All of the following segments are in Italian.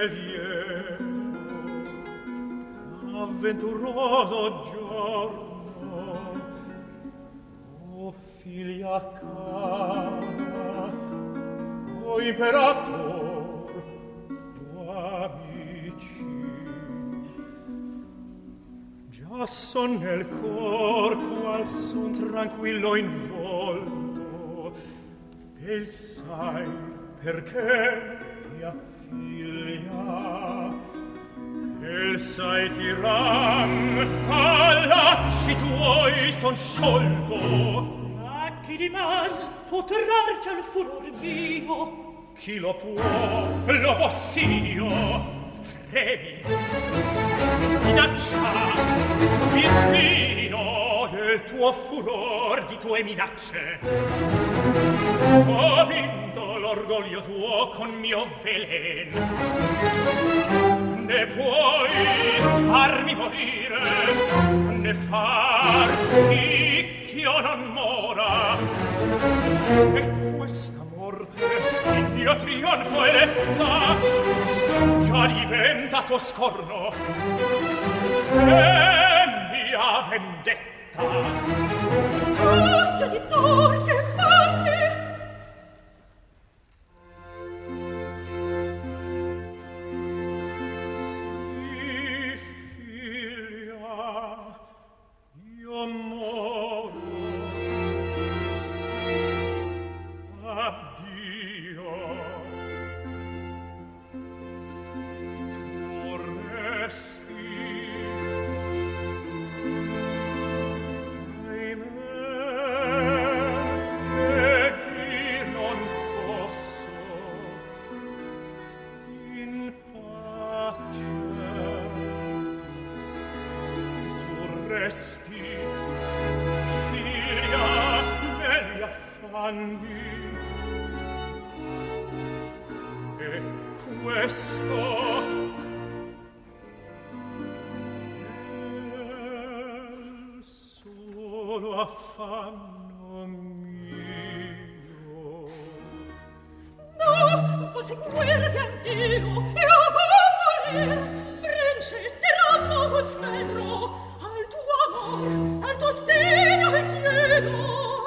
lieto, avventuroso giorno, o figlia cara, o imperator, o amici. Già son nel cor qual son tranquillo involto, e sai perché, mia figlia, e sai tiran, palacci tuoi son sciolto. A chi riman potrarci al furor mio? Chi lo può possio. Fremi, minaccia, irrino del tuo furor, di tue minacce. Ho vinto l'orgoglio tuo con mio velen. Ne puoi farmi morire, ne far sì ch'io non mora. E questa morte, il mio trionfo eletta, già diventa tuo scorno e mia vendetta. Oh, genitor, che parli! Sì, figlia, io moro. Addio. Tu resti. Figlia, negli affanni, e questo è solo affanno mio. No, fosse guerrati anch'io, io vo' morir, Brince, tiranno col ferro, al tuo amor, al tuo stegno e chiedo.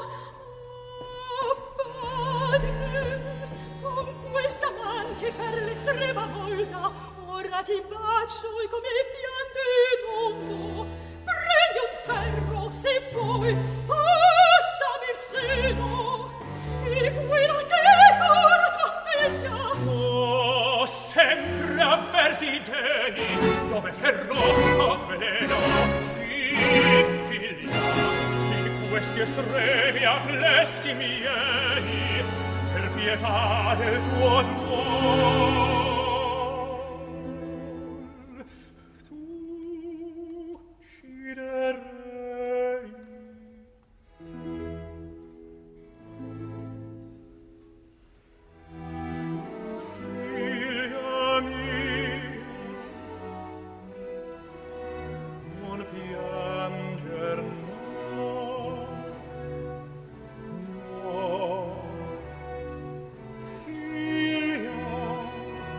Oh, padre, con questa man che per l'estrema volta ora ti bacio e come pianti mondo, prendi un ferro se puoi, passami il seno e guida te con la tua figlia. Oh, sempre avversi dei, dove ferro o veleno, sì, figlia, in questi estremi amplessi miei, per pietà del tuo duol, tu ucciderei. Figlia mia, non pianger, no, no. Figlia,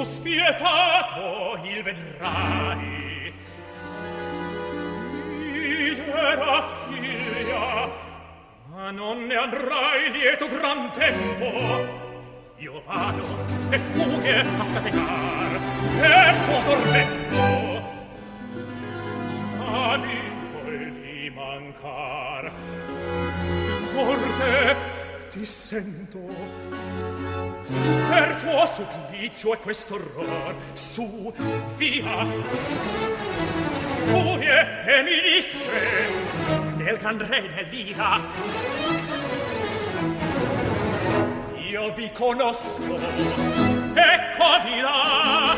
spietato il vedrai. Misera figlia, ma non ne andrai lieto gran tempo. Io vado e fughe a scatenar per tuo tormento. Ma mi volli mancar, morte ti sento. Per tuo supplizio e quest'orror, su, via, furie e ministre nel gran re dell'ira. Io vi conosco, eccovi là,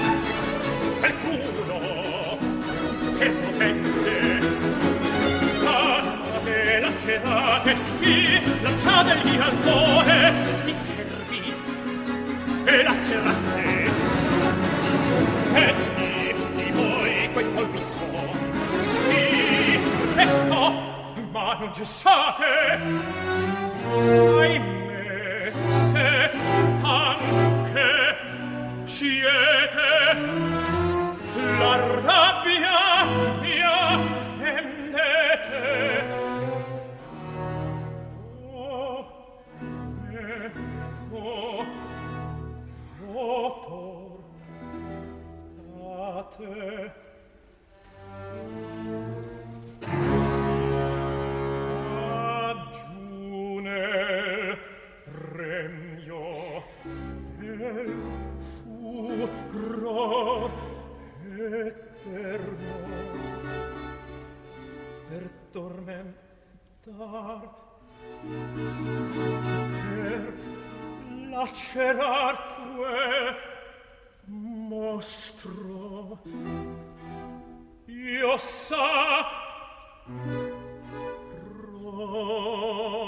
qualcuno per potente, sparate, lacerate, sì, lanciategli al cuore, mi servi e laceraste. E di voi quei colpi son, sì, presto, ma non cessate. Ahimè, se stanche siete, la rabbia mia pendete. Oh, ecco, portate. Aggiù nel regno del furor eterno per tormentar, per lacerar quel mostro. Io sa